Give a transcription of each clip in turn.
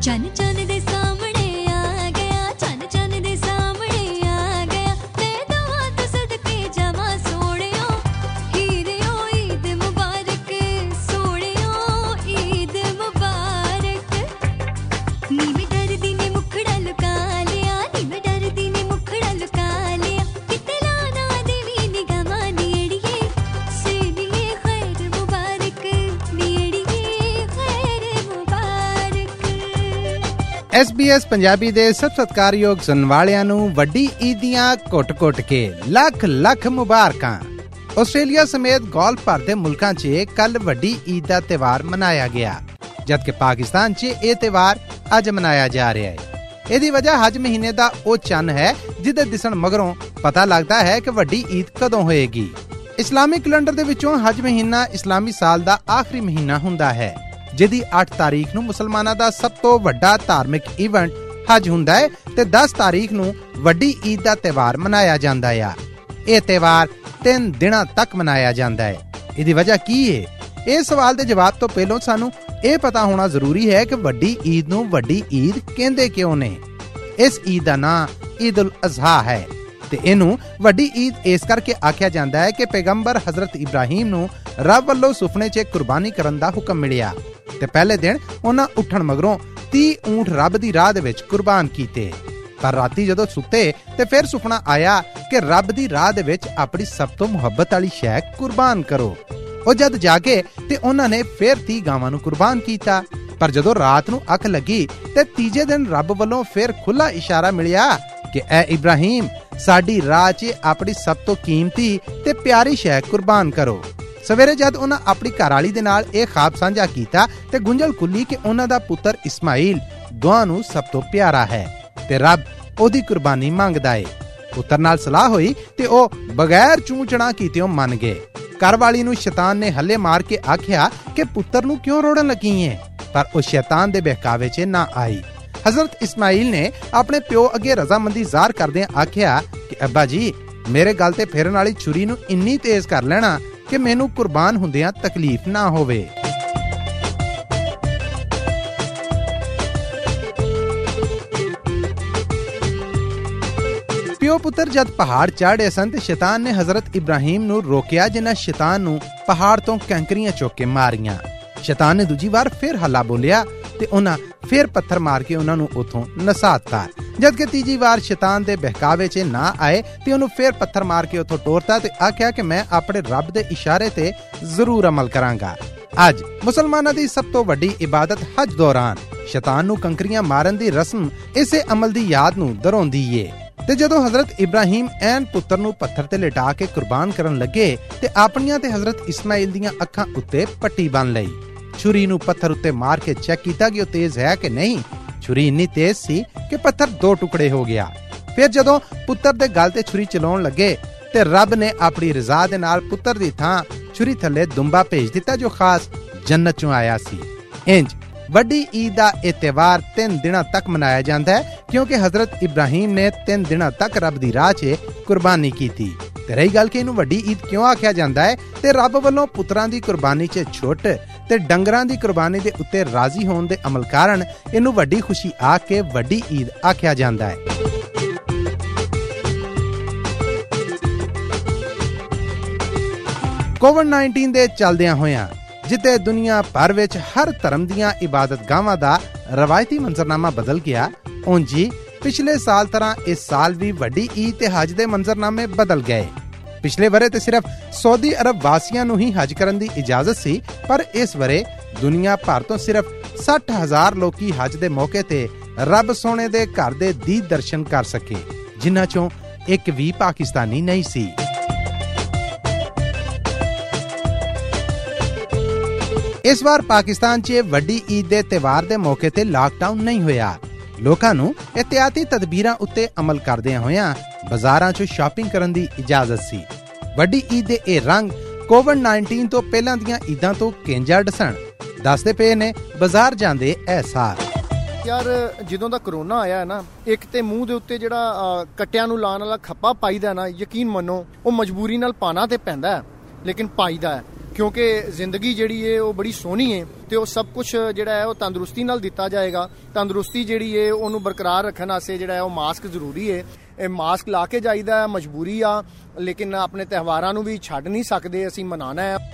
चन चन दे सामने आ गया, चन चन दे सामने आ गया, मैं दुआ तो सदके जावा सोहणियो, हीरियो ईद मुबारक, सोहणियो ईद मुबारक। नी मैं डरदी ने मुखड़ा लुका लिया, नी मैं डरदी ने मुखड़ा लुका लिया, किते लाना देवी निगाहां नेड़िए, सेनिए खैर मुबारक, नेड़िए खैर मुबारक। SBS ਪੰਜਾਬੀ ਦੇ ਸਭ ਸਤਿਕਾਰਯੋਗ ਸੁਣਨ ਵਾਲਿਆਂ ਨੂੰ ਵੱਡੀ ਈਦ ਦੀਆਂ ਘੁੱਟ-ਘੁੱਟ ਕੇ ਲੱਖ ਲੱਖ ਮੁਬਾਰਕਾਂ। ਆਸਟ੍ਰੇਲੀਆ ਸਮੇਤ ਗੋਲਫ ਭਰ ਦੇ ਮੁਲਕਾਂ 'ਚ ਕੱਲ ਵੱਡੀ ਈਦ ਦਾ ਤਿਉਹਾਰ ਮਨਾਇਆ ਗਿਆ, ਜਦਕਿ ਪਾਕਿਸਤਾਨ 'ਚ ਇਹ ਤਿਉਹਾਰ ਅੱਜ ਮਨਾਇਆ ਜਾ ਰਿਹਾ ਹੈ। ਇਹਦੀ ਵਜ੍ਹਾ ਹਜ ਮਹੀਨੇ ਦਾ ਉਹ ਚੰਨ ਹੈ ਜਿਹਦੇ ਦਿਸਣ ਮਗਰੋਂ ਪਤਾ ਲੱਗਦਾ ਹੈ ਕਿ ਵੱਡੀ ਈਦ ਕਦੋਂ ਹੋਏਗੀ। ਇਸਲਾਮੀ ਕੈਲੰਡਰ ਦੇ ਵਿੱਚੋਂ ਹਜ ਮਹੀਨਾ ਇਸਲਾਮੀ ਸਾਲ ਦਾ ਆਖਰੀ ਮਹੀਨਾ ਹੁੰਦਾ ਹੈ, ਜਿਹਦੀ 8 ਤਾਰੀਖ ਨੂੰ ਮੁਸਲਮਾਨਾਂ ਦਾ ਸਭ ਤੋਂ ਵੱਡਾ ਧਾਰਮਿਕ ਇਵੈਂਟ ਹਜ ਹੁੰਦਾ ਹੈ ਤੇ 10 ਤਾਰੀਖ ਨੂੰ ਵੱਡੀ ਈਦ ਦਾ ਤਿਉਹਾਰ ਮਨਾਇਆ ਜਾਂਦਾ ਆ। ਇਹ ਤਿਉਹਾਰ 3 ਦਿਨਾਂ ਤੱਕ ਮਨਾਇਆ ਜਾਂਦਾ ਹੈ। ਇਹਦੀ ਵਜ੍ਹਾ ਕੀ ਹੈ? ਇਸ ਸਵਾਲ ਦੇ ਜਵਾਬ ਤੋਂ ਪਹਿਲਾਂ ਸਾਨੂੰ ਇਹ ਪਤਾ ਹੋਣਾ ਜ਼ਰੂਰੀ ਹੈ ਕਿ ਵੱਡੀ ਈਦ ਨੂੰ ਵੱਡੀ ਈਦ ਕਹਿੰਦੇ ਕਿਉਂ ਨੇ। ਇਸ ਈਦ ਦਾ ਨਾਂ ਈਦ ਉਲ ਅਜ਼ਹਾ ਹੈ ਤੇ ਇਹਨੂੰ ਵੱਡੀ ਈਦ ਇਸ ਕਰਕੇ ਆਖਿਆ ਜਾਂਦਾ ਹੈ ਕਿ ਪੈਗੰਬਰ ਹਜ਼ਰਤ ਇਬਰਾਹੀਮ ਨੂੰ ਰੱਬ ਵੱਲੋਂ ਸੁਪਨੇ 'ਚ ਕੁਰਬਾਨੀ ਕਰਨ ਦਾ ਹੁਕਮ ਮਿਲਿਆ ਤੇ ਪਹਿਲੇ ਦਿਨ ਉਹਨਾਂ ਉੱਠਣ ਮਗਰੋਂ 30 ਊਂਠ ਰੱਬ ਦੀ ਰਾਹ ਦੇ ਵਿੱਚ ਕੁਰਬਾਨ ਕੀਤੇ। ਪਰ ਰਾਤੀ ਜਦੋਂ ਸੁੱਤੇ ਤੇ ਫਿਰ ਸੁਪਨਾ ਆਇਆ ਕਿ ਰੱਬ ਦੀ ਰਾਹ ਦੇ ਵਿੱਚ ਆਪਣੀ ਸਭ ਤੋਂ ਮੁਹੱਬਤ ਵਾਲੀ ਸ਼ੈ ਕੁਰਬਾਨ ਕਰੋ। ਉਹ ਜਦ ਜਾਗੇ ਤੇ ਉਹਨਾਂ ਨੇ ਫਿਰ 30 ਗਾਵਾਂ ਨੂੰ ਕੁਰਬਾਨ ਕੀਤਾ। ਪਰ ਜਦੋਂ ਰਾਤ ਨੂੰ ਅੱਖ ਲੱਗੀ ਤੇ ਤੀਜੇ ਦਿਨ ਰੱਬ ਵੱਲੋਂ ਫਿਰ ਖੁੱਲਾ ਇਸ਼ਾਰਾ ਮਿਲਿਆ ਕਿ ਐ ਇਬਰਾਹੀਮ, ਸਾਡੀ ਰਾਹ 'ਚ ਆਪਣੀ ਸਭ ਤੋਂ ਕੀਮਤੀ ਤੇ ਪਿਆਰੀ ਸ਼ੈ ਕੁਰਬਾਨ ਕਰੋ। ਸਵੇਰੇ ਜਦ ਉਹਨਾਂ ਆਪਣੀ ਘਰਵਾਲੀ ਦੇ ਨਾਲ ਇਹ ਖਾਬ ਸਾਂਝਾ ਕੀਤਾ ਤੇ ਗੁੰਝਲ ਖੁੱਲੀ ਕਿ ਉਹਨਾਂ ਦਾ ਪੁੱਤਰ ਇਸਮਾਈਲ ਦੋਹਾਂ ਨੂੰ ਸਭ ਤੋਂ ਪਿਆਰਾ ਹੈ ਤੇ ਰੱਬ ਉਹਦੀ ਕੁਰਬਾਨੀ ਮੰਗਦਾ ਏ। ਪੁੱਤਰ ਨਾਲ ਸਲਾਹ ਹੋਈ ਤੇ ਉਹ ਬਗੈਰ ਚੂੰ-ਚਣਾ ਕੀਤਿਓਂ ਮੰਨ ਗਏ। ਘਰਵਾਲੀ ਨੂੰ ਸ਼ੈਤਾਨ ਨੇ ਹੱਲੇ ਮਾਰ ਕੇ ਆਖਿਆ ਕਿ ਪੁੱਤਰ ਨੂੰ ਕਿਉਂ ਰੋੜਨ ਲੱਗੀ ਏ, ਪਰ ਉਹ ਸ਼ੈਤਾਨ ਦੇ ਬਹਿਕਾਵੇ 'ਚ ਨਾ ਆਈ। ਹਜ਼ਰਤ ਇਸਮਾਈਲ ਨੇ ਆਪਣੇ ਪਿਓ ਅੱਗੇ ਰਜ਼ਾਮੰਦੀ ਜ਼ਾਹਰ ਕਰਦਿਆਂ ਆਖਿਆ ਕਿ ਅੱਬਾ ਜੀ, ਮੇਰੇ ਗਲ ਤੇ ਫੇਰਨ ਵਾਲੀ ਛੁਰੀ ਨੂੰ ਇੰਨੀ ਤੇਜ਼ ਕਰ ਲੈਣਾ ਕਿ ਮੈਨੂੰ ਕੁਰਬਾਨ ਹੁੰਦਿਆਂ ਤਕਲੀਫ ਨਾ ਹੋਵੇ। ਪਿਓ ਪੁੱਤਰ ਜਦ ਪਹਾੜ ਚੜ੍ਹੇ ਸਨ ਤੇ ਸ਼ੈਤਾਨ ਨੇ ਹਜ਼ਰਤ ਇਬਰਾਹੀਮ ਨੂੰ ਰੋਕਿਆ, ਜਿਨ੍ਹਾਂ ਸ਼ੈਤਾਨ ਨੂੰ ਪਹਾੜ ਤੋਂ ਕੰਕਰੀਆਂ ਚੁੱਕ ਕੇ ਮਾਰੀਆਂ। ਸ਼ੈਤਾਨ ਨੇ ਦੂਜੀ ਵਾਰ ਫਿਰ ਹੱਲਾ ਬੋਲਿਆ ਤੇ ਉਹਨਾਂ ਫਿਰ ਪੱਥਰ ਮਾਰ ਕੇ ਉਹਨਾਂ ਨੂੰ ਉੱਥੋਂ ਨਸਾਤਾ। ਜਦਕਿ ਤੀਜੀ ਵਾਰ ਸ਼ੈਤਾਨ ਦੇ ਬਹਿਕਾਵੇ 'ਚ ਨਾ ਆਏ ਤੇ ਉਹਨੂੰ ਫਿਰ ਪੱਥਰ ਮਾਰ ਕੇ ਉੱਥੋਂ ਟੋਰਤਾ ਤੇ ਆਖਿਆ ਕਿ ਮੈਂ ਆਪਣੇ ਰੱਬ ਦੇ ਇਸ਼ਾਰੇ ਤੇ ਜ਼ਰੂਰ ਅਮਲ ਕਰਾਂਗਾ। ਅੱਜ ਮੁਸਲਮਾਨਾਂ ਦੀ ਸਭ ਤੋਂ ਵੱਡੀ ਇਬਾਦਤ ਹਜ ਦੌਰਾਨ ਸ਼ੈਤਾਨ ਨੂੰ ਕੰਕਰੀਆਂ ਮਾਰਨ ਦੀ ਰਸਮ ਇਸੇ ਅਮਲ ਦੀ ਯਾਦ ਨੂੰ ਦਰਸਾਉਂਦੀ ਏ। ਤੇ ਜਦੋਂ ਹਜ਼ਰਤ ਇਬਰਾਹੀਮ ਐਨ ਪੁੱਤਰ ਨੂੰ ਪੱਥਰ ਤੇ ਲਿਟਾ ਕੇ ਕੁਰਬਾਨ ਕਰਨ ਲੱਗੇ ਤੇ ਆਪਣੀਆਂ ਤੇ ਹਜ਼ਰਤ ਇਸਮਾਈਲ ਦੀਆਂ ਅੱਖਾਂ ਉੱਤੇ ਪੱਟੀ ਬੰਨ ਲਈ। ਛੁਰੀ ਨੂੰ ਪੱਥਰ ਉੱਤੇ ਮਾਰ ਕੇ ਚੈੱਕ ਕੀਤਾ ਕਿ ਉਹ ਤੇਜ਼ ਹੈ ਕਿ ਨਹੀਂ। ਛੁਰੀ ਇੰਨੀ ਤੇਜ਼ ਸੀ ਕਿ ਪੱਥਰ 2 ਟੁਕੜੇ ਹੋ ਗਿਆ। ਫਿਰ ਜਦੋਂ ਪੁੱਤਰ ਦੇ ਗਲ ਤੇ ਛੁਰੀ ਚਲਾਉਣ ਲੱਗੇ ਤੇ ਰੱਬ ਨੇ ਆਪਣੀ ਰਜ਼ਾ ਦੇ ਨਾਲ ਪੁੱਤਰ ਦੀ ਥਾਂ ਛੁਰੀ ਥੱਲੇ ਦੁੰਬਾ ਭੇਜ ਦਿੱਤਾ ਜੋ ਖਾਸ ਜੰਨਤ 'ਚੋਂ ਆਇਆ ਸੀ। ਇੰਜ ਵੱਡੀ ਈਦ ਦਾ ਇਹ ਤਿਉਹਾਰ 3 ਦਿਨਾਂ ਤੱਕ ਮਨਾਇਆ ਜਾਂਦਾ ਹੈ ਕਿਉਂਕਿ ਹਜ਼ਰਤ ਇਬਰਾਹੀਮ ਨੇ 3 ਦਿਨਾਂ ਤੱਕ ਰੱਬ ਦੀ ਰਾਹ 'ਚ ਕੁਰਬਾਨੀ ਕੀਤੀ। ਤੇ ਰਹੀ ਗੱਲ ਕਿ ਇਹਨੂੰ ਵੱਡੀ ਈਦ ਕਿਉਂ ਆਖਿਆ ਜਾਂਦਾ ਹੈ ਤੇ ਰੱਬ ਵੱਲੋਂ ਪੁੱਤਰਾਂ ਦੀ ਕੁਰਬਾਨੀ 'ਚ ਛੁੱਟ ਤੇ ਡੰਗਰਾਂ ਦੀ ਕੁਰਬਾਨੀ ਦੇ ਉੱਤੇ ਰਾਜ਼ੀ ਹੋਣ ਦੇ ਅਮਲ ਕਾਰਨ ਇਹਨੂੰ ਵੱਡੀ ਖੁਸ਼ੀ ਆ ਕੇ ਵੱਡੀ ਈਦ ਆਖਿਆ ਜਾਂਦਾ ਹੈ। ਕੋਵਿਡ-19 ਦੇ ਚੱਲਦਿਆਂ ਹੋਇਆਂ ਜਿੱਥੇ ਦੁਨੀਆ ਭਰ ਵਿੱਚ ਹਰ ਧਰਮ ਦੀਆਂ ਇਬਾਦਤਗਾਹਾਂ ਦਾ ਰਵਾਇਤੀ ਮੰਜ਼ਰਨਾਮਾ ਬਦਲ ਗਿਆ, ਉਂਝ ਹੀ ਪਿਛਲੇ ਸਾਲ ਤਰ੍ਹਾਂ ਇਸ ਸਾਲ ਵੀ ਵੱਡੀ ਈਦ ਤੇ ਹਜ ਦੇ ਮੰਜ਼ਰਨਾਮੇ ਬਦਲ ਗਏ। ਪਿਛਲੇ ਵਰੇ ਤੇ ਸਿਰਫ ਸਾਊਦੀ ਅਰਬ ਵਾਸੀਆਂ ਨੂੰ ਹੀ ਹਜ ਕਰਨ ਦੀ ਇਜਾਜ਼ਤ ਸੀ, ਪਰ ਇਸ ਵਰੇ ਦੁਨੀਆ ਭਰ ਤੋਂ ਸਿਰਫ 60,000 ਲੋਕੀ ਹਜ ਦੇ ਮੌਕੇ ਤੇ ਰੱਬ ਸੋਹਣੇ ਦੇ ਘਰ ਦੇ ਦੀਦ ਦਰਸ਼ਨ ਕਰ ਸਕੇ, ਜਿਨ੍ਹਾਂ ਚੋਂ ਇੱਕ ਵੀ ਪਾਕਿਸਤਾਨੀ ਨਹੀਂ ਸੀ। ਇਸ ਵਾਰ ਪਾਕਿਸਤਾਨ 'ਚ ਵੱਡੀ ਈਦ ਦੇ ਤਿਉਹਾਰ ਦੇ ਮੌਕੇ ਤੇ ਲਾਕਡਾਊਨ ਨਹੀਂ ਹੋਇਆ। ਲੋਕਾਂ ਨੂੰ ਇਹਤਿਆਤੀ ਤਦਬੀਰਾਂ ਉੱਤੇ ਅਮਲ ਕਰਦਿਆਂ ਹੋਇਆਂ ਬਾਜ਼ਾਰਾਂ 'ਚ ਸ਼ਾਪਿੰਗ ਕਰਨ ਦੀ ਇਜਾਜ਼ਤ ਸੀ। ਵੱਡੀ ਈਦ ਦੇ ਇਹ ਰੰਗ ਕੋਵਿਡ-19 ਤੋਂ ਪਹਿਲਾਂ ਦੀਆਂ ਈਦਾਂ ਤੋਂ ਕਿੰਜਾ ਡਸਣ ਦੱਸਦੇ ਪਏ ਨੇ ਬਾਜ਼ਾਰ ਜਾਂਦੇ ਅਹਿਸਾਸ। ਯਾਰ ਜਦੋਂ ਦਾ ਕਰੋਨਾ ਆਇਆ ਨਾ, ਇੱਕ ਤੇ ਮੂੰਹ ਦੇ ਉੱਤੇ ਜਿਹੜਾ ਕੱਟਿਆਂ ਨੂੰ ਲਾਉਣ ਵਾਲਾ ਖੱਪਾ ਪਾਈਦਾ ਨਾ, ਯਕੀਨ ਮੰਨੋ ਉਹ ਮਜਬੂਰੀ ਨਾਲ ਪਾਣਾ ਤੇ ਪੈਂਦਾ, ਲੇਕਿਨ ਪਾਈਦਾ ਹੈ। ਕਿਉਂਕਿ ਜ਼ਿੰਦਗੀ ਜਿਹੜੀ ਹੈ ਉਹ ਬੜੀ ਸੋਹਣੀ ਹੈ ਤੇ ਉਹ ਸਭ ਕੁਝ ਜਿਹੜਾ ਹੈ ਉਹ ਤੰਦਰੁਸਤੀ ਨਾਲ ਦਿੱਤਾ ਜਾਏਗਾ। ਤੰਦਰੁਸਤੀ ਜਿਹੜੀ ਹੈ ਉਹਨੂੰ ਬਰਕਰਾਰ ਰੱਖਣ ਵਾਸਤੇ ਜਿਹੜਾ ਹੈ ਉਹ ਮਾਸਕ ਜ਼ਰੂਰੀ ਹੈ। ਇਹ ਮਾਸਕ ਲਾ ਕੇ ਜਾਈਦਾ ਹੈ, ਮਜਬੂਰੀ ਆ, ਲੇਕਿਨ ਆਪਣੇ ਤਿਉਹਾਰਾਂ ਨੂੰ ਵੀ ਛੱਡ ਨਹੀਂ ਸਕਦੇ, ਅਸੀਂ ਮਨਾਉਣਾ ਹੈ।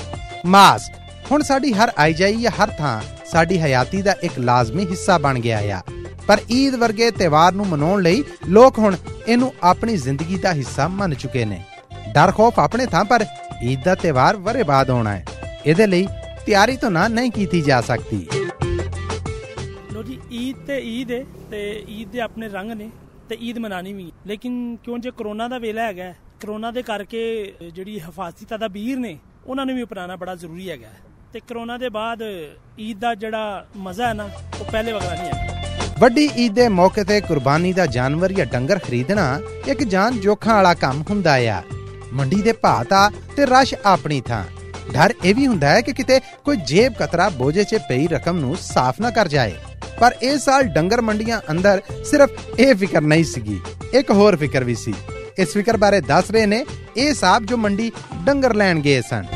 ਮਾਸਕ ਹੁਣ ਸਾਡੀ ਹਰ ਆਈਜਾਈ ਜਾਂ ਹਰ ਥਾਂ ਸਾਡੀ ਹਯਾਤੀ ਦਾ ਇੱਕ ਲਾਜ਼ਮੀ ਹਿੱਸਾ ਬਣ ਗਿਆ ਆ। ਪਰ ਈਦ ਵਰਗੇ ਤਿਉਹਾਰ ਨੂੰ ਮਨਾਉਣ ਲਈ ਲੋਕ ਹੁਣ ਇਹਨੂੰ ਆਪਣੀ ਜ਼ਿੰਦਗੀ ਦਾ ਹਿੱਸਾ ਮੰਨ ਚੁੱਕੇ ਨੇ। ਡਰ ਖੌਫ ਆਪਣੇ ਥਾਂ, ਪਰ ਈਦ ਦਾ ਤਿਉਹਾਰ ਵਰੇ ਬਾਅਦ ਆਉਣਾ ਹੈ, ਇਹਦੇ ਲਈ ਤਿਆਰੀ ਤਾਂ ਨਹੀਂ ਕੀਤੀ ਜਾ ਸਕਦੀ। ਲੋ ਜੀ, ਈਦ ਤੇ ਈਦ ਹੈ ਤੇ ਈਦ ਦੇ ਆਪਣੇ ਰੰਗ ਨੇ ਤੇ ਈਦ ਮਨਾਣੀ ਵੀ, ਲੇਕਿਨ ਕਿਉਂ ਜੇ ਕਰੋਨਾ ਦਾ ਵੇਲਾ ਹੈਗਾ, ਕਰੋਨਾ ਦੇ ਕਰਕੇ ਜਿਹੜੀ ਹਿਫਾਜ਼ਤੀ ਤਦਾਬੀਰ ਨੇ ਉਹਨਾਂ ਨੂੰ ਵੀ ਅਪਣਾਉਣਾ ਬੜਾ ਜ਼ਰੂਰੀ ਹੈਗਾ। ਤੇ ਕਰੋਨਾ ਦੇ ਬਾਅਦ ਈਦ ਦਾ ਜਿਹੜਾ ਮਜ਼ਾ ਹੈ ਨਾ ਉਹ ਪਹਿਲੇ ਵਰਗਾ ਨਹੀਂ ਹੈ। ਵੱਡੀ ਈਦ ਦੇ ਮੌਕੇ ਤੇ ਕੁਰਬਾਨੀ ਦਾ ਜਾਨਵਰ ਜਾਂ ਡੰਗਰ ਖਰੀਦਣਾ ਇੱਕ ਜਾਨ ਜੋਖਾਂ ਵਾਲਾ ਕੰਮ ਹੁੰਦਾ ਆ। ਮੰਡੀ ਦੇ ਭਾਅ ਤਾਂ ਤੇ ਰਸ਼ ਆਪਣੀ ਥਾਂ। ਡਰ ਇਹ ਵੀ ਹੁੰਦਾ ਹੈ ਕਿ ਕਿਤੇ ਕੋਈ ਜੇਬ ਕਤਰਾ ਬੋਝੇ 'ਚ ਪਈ ਰਕਮ ਨੂੰ ਸਾਫ਼ ਨਾ ਕਰ ਜਾਏ। ਪਰ ਇਸ ਸਾਲ ਡੰਗਰ ਮੰਡੀਆਂ ਅੰਦਰ ਸਿਰਫ ਇਹ ਫਿਕਰ ਨਹੀਂ ਸੀਗੀ, ਇੱਕ ਹੋਰ ਫਿਕਰ ਵੀ ਸੀ। ਇਸ ਫਿਕਰ ਬਾਰੇ ਦੱਸ ਰਹੇ ਨੇ ਇਹ ਸਾਹਿਬ ਜੋ ਮੰਡੀ ਡੰਗਰ ਲੈਣ ਗਏ ਸਨ।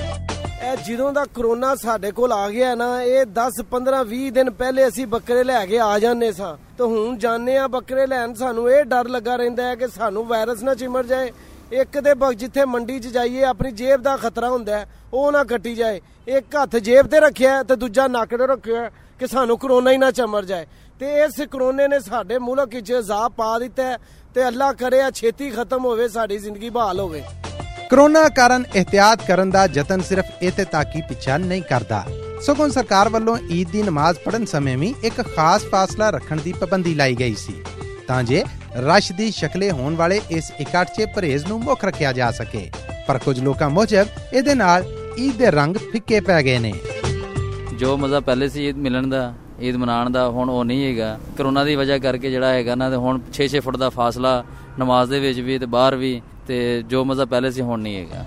ਜਦੋਂ ਦਾ ਕਰੋਨਾ ਸਾਡੇ ਕੋਲ ਆ ਗਿਆ ਨਾ, ਇਹ 10 15 20 ਦਿਨ ਪਹਿਲੇ ਅਸੀਂ ਬੱਕਰੇ ਲੈ ਕੇ ਆ ਜਾਂਦੇ ਸਾਂ, ਤੇ ਹੁਣ ਜਾਂਦੇ ਆ ਬੱਕਰੇ ਲੈਣ, ਸਾਨੂੰ ਇਹ ਡਰ ਲੱਗਾ ਰਹਿੰਦਾ ਹੈ ਕਿ ਸਾਨੂੰ ਵਾਇਰਸ ਨਾ ਚਿਮੜ ਜਾਏ। ਇੱਕ ਦੇ ਜਿੱਥੇ ਮੰਡੀ 'ਚ ਜਾਈਏ ਆਪਣੀ ਜੇਬ ਦਾ ਖਤਰਾ ਹੁੰਦਾ ਹੈ, ਉਹ ਨਾ ਕੱਟੀ ਜਾਏ। ਇੱਕ ਹੱਥ ਜੇਬ ਤੇ ਰੱਖਿਆ ਤੇ ਦੂਜਾ ਨੱਕ ਤੇ ਰੱਖਿਆ ਕਿ ਸਾਨੂੰ ਕਰੋਨਾ ਹੀ ਨਾ ਚਮੜ ਜਾਏ। ਤੇ ਇਸ ਕਰੋਨੇ ਨੇ ਸਾਡੇ ਮੁਲਕ 'ਚ ਅਜ਼ਾਬ ਪਾ ਦਿੱਤਾ ਤੇ ਅੱਲਾ ਕਰੇ ਛੇਤੀ ਖਤਮ ਹੋਵੇ, ਸਾਡੀ ਜ਼ਿੰਦਗੀ ਬਹਾਲ ਹੋਵੇ। ਕਰੋਨਾ ਕਾਰਨ ਇਹਤਿਆਤ ਕਰਨ ਦਾ ਯਤਨ ਸਿਰਫ ਇੱਥੇ ਤੱਕ ਹੀ ਪਿੱਛਾ ਨਹੀਂ ਕਰਦਾ, ਸਗੋਂ ਸਰਕਾਰ ਵੱਲੋਂ ਈਦ ਦੀ ਨਮਾਜ਼ ਪੜ੍ਹਨ ਸਮੇਂ ਵੀ ਇੱਕ ਖਾਸ ਫਾਸਲਾ ਰੱਖਣ ਦੀ ਪਾਬੰਦੀ ਲਾਈ ਗਈ ਸੀ ਤਾਂ ਜੇ ਰਸ਼ ਦੀ ਸ਼ਕਲੇ ਹੋਣ ਵਾਲੇ ਇਸ ਇਕੱਠ 'ਚ ਪਰਹੇਜ਼ ਨੂੰ ਮੁੱਖ ਰੱਖਿਆ ਜਾ ਸਕੇ। ਪਰ ਕੁਝ ਲੋਕਾਂ ਮੁਜਬ ਇਹਦੇ ਨਾਲ ਈਦ ਦੇ ਰੰਗ ਫਿੱਕੇ ਪੈ ਗਏ ਨੇ। ਜੋ ਮਜ਼ਾ ਪਹਿਲੇ ਸੀ ਈਦ ਮਿਲਣ ਦਾ, ਈਦ ਮਨਾਉਣ ਦਾ, ਹੁਣ ਉਹ ਨਹੀਂ ਹੈਗਾ। ਕਰੋਨਾ ਦੀ ਵਜ੍ਹਾ ਕਰਕੇ ਜਿਹੜਾ ਹੈਗਾ ਨਾ, ਤੇ ਹੁਣ 6-6 ਫੁੱਟ ਦਾ ਫਾਸਲਾ ਨਮਾਜ਼ ਦੇ ਵਿੱਚ ਵੀ ਤੇ ਬਾਹਰ ਵੀ, ਤੇ ਜੋ ਮਜ਼ਾ ਪਹਿਲੇ ਸੀ ਹੁਣ ਨਹੀਂ ਹੈਗਾ।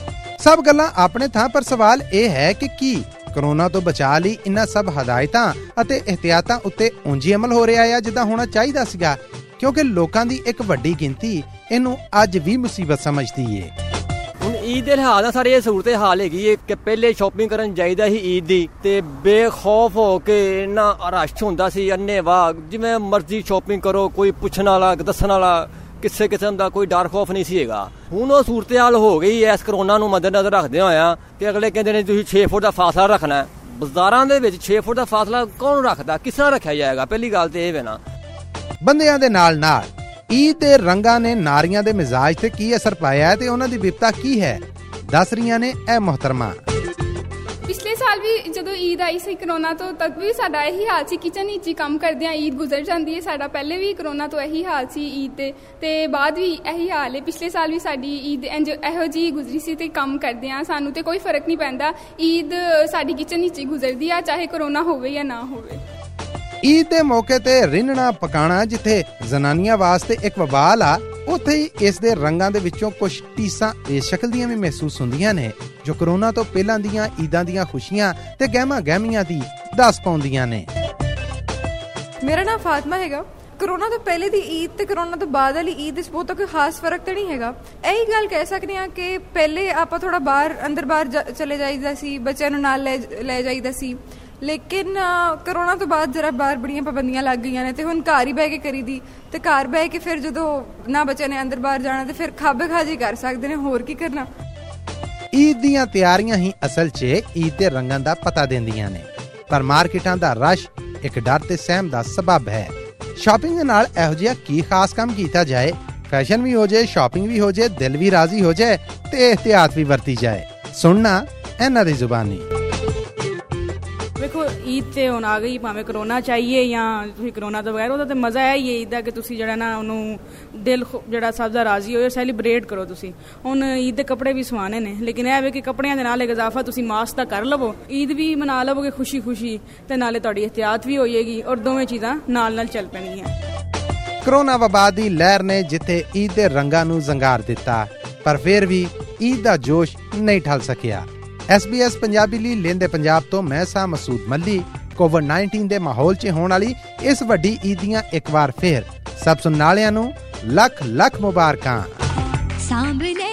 ਸਭ ਗੱਲਾਂ ਆਪਣੇ ਥਾਂ, ਪਰ ਸਵਾਲ ਇਹ ਹੈ ਕਿ ਕੀ ਕਰੋਨਾ ਤੋਂ ਬਚਾਅ ਲਈ ਇਨ੍ਹਾਂ ਸਭ ਹਦਾਇਤਾਂ ਅਤੇ ਇਹਤਿਆਤਾਂ ਉੱਤੇ ਉਂਝੀ ਅਮਲ ਹੋ ਰਿਹਾ ਹੈ ਜਿੱਦਾਂ ਹੋਣਾ ਚਾਹੀਦਾ ਸੀਗਾ? ਕਿਉਂਕਿ ਲੋਕਾਂ ਦੀ ਇੱਕ ਵੱਡੀ ਗਿਣਤੀ ਇਹਨੂੰ ਅੱਜ ਵੀ ਮੁਸੀਬਤ ਸਮਝਦੀ ਏ। ਹੁਣ ਈਦ ਦੇ ਲਿਹਾਜ਼ ਨਾਲ ਸਾਰੇ ਇਹ ਸਹੂਲਤ ਹਾਲ ਹੈਗੀ ਹੈ ਕਿ ਪਹਿਲੇ ਸ਼ਾਪਿੰਗ ਕਰਨ ਜਾਈਦਾ ਸੀ ਈਦ ਦੀ, ਤੇ ਬੇਖੌਫ ਹੋ ਕੇ ਇੰਨਾ ਰਸ਼ ਹੁੰਦਾ ਸੀ, ਅੰਨ੍ਹੇਵਾਹ ਜਿਵੇਂ ਮਰਜ਼ੀ ਸ਼ਾਪਿੰਗ ਕਰੋ, ਕੋਈ ਪੁੱਛਣ ਵਾਲਾ ਦੱਸਣ ਵਾਲਾ ਕਿਸੇ ਕਿਸਮ ਦਾ ਕੋਈ ਡਰ ਖੌਫ ਨਹੀਂ ਸੀ ਹੈਗਾ। ਹੁਣ ਉਹ ਸੂਰਤ ਹਾਲ ਹੋ ਗਈ ਹੈ ਇਸ ਕਰੋਨਾ ਨੂੰ ਮੱਦੇਨਜ਼ਰ ਰੱਖਦੇ ਹੋਇਆ ਕਿ ਅਗਲੇ ਕਹਿੰਦੇ ਨੇ ਤੁਸੀਂ 6 ਫੁੱਟ ਦਾ ਫਾਸਲਾ ਰੱਖਣਾ ਹੈ। ਬਾਜ਼ਾਰਾਂ ਦੇ ਵਿੱਚ 6 ਫੁੱਟ ਦਾ ਫਾਸਲਾ ਕੌਣ ਰੱਖਦਾ, ਕਿਸ ਤਰ੍ਹਾਂ ਰੱਖਿਆ ਜਾਏਗਾ? ਪਹਿਲੀ ਗੱਲ ਤੇ ਇਹ ਵੇ ਨਾ। ਬੰਦਿਆਂ ਦੇ ਨਾਲ ਨਾਲ ਈਦ ਦੇ ਰੰਗਾਂ ਨੇ ਨਾਰੀਆਂ ਦੇ ਮਿਜ਼ਾਜ ਤੇ ਕੀ ਅਸਰ ਪਾਇਆ ਹੈ ਤੇ ਉਹਨਾਂ ਦੀ ਵਿਪਤਾ ਕੀ ਹੈ, ਦੱਸ ਰਹੀਆਂ ਨੇ ਇਹ ਮੁਹਤਰਮਾ। ਪਿਛਲੇ ਸਾਲ ਵੀ ਜਦੋਂ ਈਦ ਆਈ ਸੀ ਕਰੋਨਾ ਤੋਂ, ਤਦ ਵੀ ਸਾਡਾ ਇਹੀ ਹਾਲ ਸੀ, ਕਿਚਨ ਵਿੱਚ ਹੀ ਕੰਮ ਕਰਦੇ ਆ, ਈਦ ਗੁਜ਼ਰ ਜਾਂਦੀ ਹੈ। ਸਾਡਾ ਪਹਿਲੇ ਵੀ ਕਰੋਨਾ ਤੋਂ ਇਹੀ ਹਾਲ ਸੀ ਈਦ ਤੇ ਬਾਅਦ ਵੀ ਇਹੀ ਹਾਲ ਹੈ। ਪਿਛਲੇ ਸਾਲ ਵੀ ਸਾਡੀ ਈਦ ਇੰਜ ਇਹੋ ਜਿਹੀ ਗੁਜ਼ਰੀ ਸੀ ਤੇ ਕੰਮ ਕਰਦੇ ਆ, ਸਾਨੂੰ ਤੇ ਕੋਈ ਫਰਕ ਨਹੀਂ ਪੈਂਦਾ। ਈਦ ਸਾਡੀ ਕਿਚਨ ਵਿੱਚ ਹੀ ਗੁਜ਼ਰਦੀ ਆ, ਚਾਹੇ ਕਰੋਨਾ ਹੋਵੇ ਜਾਂ ਨਾ ਹੋਵੇ। ਈਦ ਦੇ ਮੌਕੇ ਤੇ ਰਿੰਨਣਾ ਪਕਾਣਾ ਜਿੱਥੇ ਜ਼ਨਾਨੀਆਂ ਵਾਸਤੇ ਇੱਕ ਵਬਾਲ ਆ, ਉੱਥੇ ਹੀ ਇਸ ਦੇ ਰੰਗਾਂ ਦੇ ਵਿੱਚੋਂ ਕੁਝ ਟੀਸਾਂ ਇਸ ਸ਼ਕਲ ਦੀਆਂ ਵੀ ਮਹਿਸੂਸ ਹੁੰਦੀਆਂ ਨੇ ਜੋ ਕਰੋਨਾ ਤੋਂ ਪਹਿਲਾਂ ਦੀਆਂ ਈਦਾਂ ਦੀਆਂ ਖੁਸ਼ੀਆਂ ਤੇ ਗਹਿਮਾ-ਗਹਿਮੀਆਂ ਦੀ ਦੱਸ ਪਾਉਂਦੀਆਂ ਨੇ। ਮੇਰਾ ਨਾਮ ਫਾਤਮਾ ਹੈਗਾ। ਕਰੋਨਾ ਤੋਂ ਪਹਿਲੇ ਦੀ ਈਦ ਤੇ ਕਰੋਨਾ ਤੋਂ ਬਾਅਦ ਵਾਲੀ ਈਦ ਵਿੱਚ ਬਹੁਤ ਕੋਈ ਖਾਸ ਫਰਕ ਤਾਂ ਨਹੀਂ ਹੈਗਾ। ਇਹੀ ਗੱਲ ਕਹਿ ਸਕਦੇ ਹਾਂ ਕਿ ਪਹਿਲੇ ਆਪਾਂ ਥੋੜਾ ਅੰਦਰ ਬਾਹਰ ਚਲੇ ਜਾਈਦਾ ਸੀ, ਬੱਚਿਆਂ ਨੂੰ ਨਾਲ ਲੈ ਜਾਈਦਾ ਸੀ, ਲੇਕਿਨ ਕਰੋਨਾ ਤੋਂ ਬਾਅਦ ਜਰਾ ਬਾਹਰ ਬੜੀਆਂ ਪਾਬੰਦੀਆਂ ਲੱਗ ਗਈਆਂ ਨੇ ਤੇ ਹੁਣ ਘਰ ਹੀ ਬਹਿ ਕੇ ਕਰੀਦੀ, ਤੇ ਘਰ ਬਹਿ ਕੇ ਫਿਰ ਜਦੋਂ ਨਾ ਬੱਚਿਆਂ ਨੇ ਅੰਦਰ ਬਾਹਰ ਜਾਣਾ ਤੇ ਫਿਰ ਖਾਬੇ ਖਾਜੀ ਕਰ ਸਕਦੇ ਨੇ, ਹੋਰ ਕੀ ਕਰਨਾ। ਈਦ ਦੀਆਂ ਤਿਆਰੀਆਂ ਹੀ ਅਸਲ 'ਚ ਈਦ ਦੇ ਰੰਗਾਂ ਦਾ ਪਤਾ ਦਿੰਦੀਆਂ ਨੇ, ਪਰ ਮਾਰਕੀਟਾਂ ਦਾ ਰਸ਼ ਇੱਕ ਡਰ ਤੇ ਸਹਿਮ ਦਾ ਸਬਬ ਹੈ। ਸ਼ਾਪਿੰਗ ਦੇ ਨਾਲ ਇਹੋ ਜਿਹਾ ਕੀ ਖਾਸ ਕੰਮ ਕੀਤਾ ਜਾਏ, ਫੈਸ਼ਨ ਵੀ ਹੋ ਜਾਏ, ਸ਼ਾਪਿੰਗ ਵੀ ਹੋ ਜਾਏ, ਦਿਲ ਵੀ ਰਾਜ਼ੀ ਹੋ ਜਾਏ ਤੇ ਇਹਤਿਆਤ ਵੀ ਵਰਤੀ ਜਾਏ। ਸੁਣਨਾ ਇਹਨਾਂ ਦੀ ਜ਼ੁਬਾਨੀ। ਵੇਖੋ ਈਦ ਤੇ ਹੁਣ ਆ ਗਈ, ਭਾਵੇਂ ਕਰੋਨਾ ਚਾਹੀਏ ਜਾਂ ਤੁਸੀਂ ਕਰੋਨਾ ਤੋਂ ਬਗੈਰ, ਉਹਦਾ ਤੇ ਮਜ਼ਾ ਹੈ ਹੀ ਈਦ ਦਾ ਕਿ ਤੁਸੀਂ ਜਿਹੜਾ ਨਾ ਉਹਨੂੰ ਦਿਲ ਜਿਹੜਾ ਸਭ ਦਾ ਰਾਜ਼ੀ ਹੋਏ, ਸੈਲੀਬ੍ਰੇਟ ਕਰੋ। ਤੁਸੀਂ ਹੁਣ ਈਦ ਦੇ ਕੱਪੜੇ ਵੀ ਸਵਾਣੇ ਨੇ, ਲੇਕਿਨ ਇਹ ਵੇ ਕਿ ਕੱਪੜਿਆਂ ਦੇ ਨਾਲ ਇੱਕ ਇਜ਼ਾਫਾ ਤੁਸੀਂ ਮਾਸਕ ਦਾ ਕਰ ਲਵੋ, ਈਦ ਵੀ ਮਨਾ ਲਵੋਗੇ ਖੁਸ਼ੀ ਤੇ ਨਾਲੇ ਤੁਹਾਡੀ ਇਹਤਿਆਤ ਵੀ ਹੋ ਜਾਏਗੀ ਔਰ ਦੋਵੇਂ ਚੀਜ਼ਾਂ ਨਾਲ ਚੱਲ ਪੈਣਗੀਆਂ। ਕਰੋਨਾ ਵਬਾ ਦੀ ਲਹਿਰ ਨੇ ਜਿੱਥੇ ਈਦ ਦੇ ਰੰਗਾਂ ਨੂੰ ਜ਼ੰਗਾਰ ਦਿੱਤਾ, ਪਰ ਫਿਰ ਵੀ ਈਦ ਦਾ ਜੋਸ਼ ਨਹੀਂ ਠੱਲ ਸਕਿਆ। SBS ਪੰਜਾਬੀ ਲਈ ਲੈਂਦੇ ਪੰਜਾਬ ਤੋਂ ਮੈਂ ਸਾਂ ਮਸੂਦ ਮੱਲੀ। ਕੋਵਿਡ-19 ਦੇ ਮਾਹੌਲ 'ਚ ਹੋਣ ਵਾਲੀ ਇਸ ਵੱਡੀ ਈਦ ਦੀਆਂ ਇੱਕ ਵਾਰ ਫੇਰ ਸਭ ਸੁਣਨ ਵਾਲਿਆਂ ਨੂੰ ਲੱਖ ਮੁਬਾਰਕਾਂ। ਸਾਹਮਣੇ